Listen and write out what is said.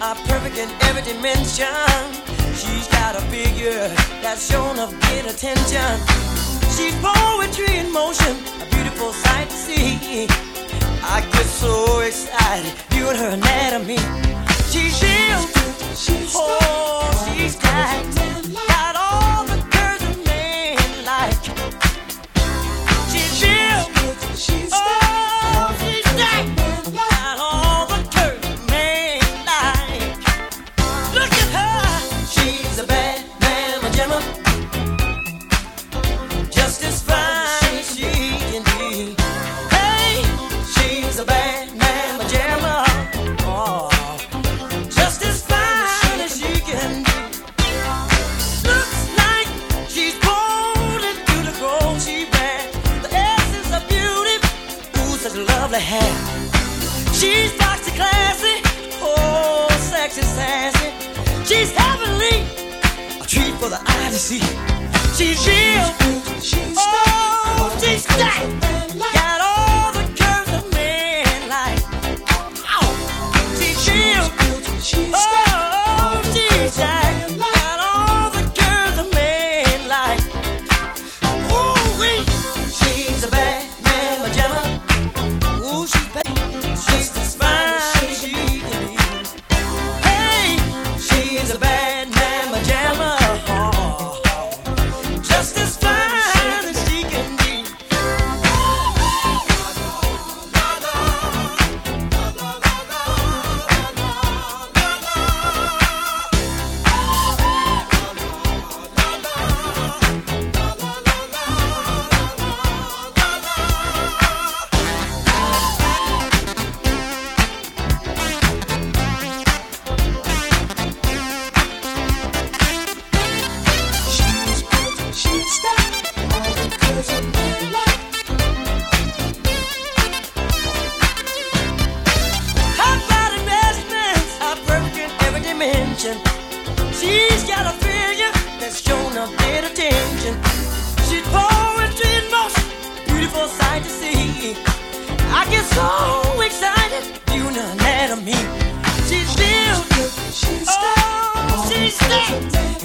are perfect in every dimension. She's got a figure that's shown of great attention. She's poetry in motion, a beautiful sight to see. I get so excited viewing her anatomy. She's real, oh, she's tight, got all the curves a man like. She's real, oh, she's tight, got all the curves a man like. Look at her, she's a bad mamma jamma, just as fine as she can be. Hey, she's a bad mamma jamma, oh, just as fine as she can be. Looks like she's born into the gold she wears. The essence of beauty, ooh, such lovely hair. She's foxy, classy, oh, sexy, sassy. She's heavenly, a treat for the eye to see. She's real, oh, she's stacked, got all the curves a man like. Oh, she's real, oh, she's stacked, got all the curves a man like. Ooh-wee, she's a bad mamma jamma. Ooh, she's bad, she's as fine as she can be. Hey, she's a bad mamma jamma, just as fine as she can be. Her body measurements are perfect in every dimension. She's got a figure that's shown a great attention. She's poetry in motion, beautiful sight to see. I get so excited viewing her anatomy. She's real, oh, she's stacked,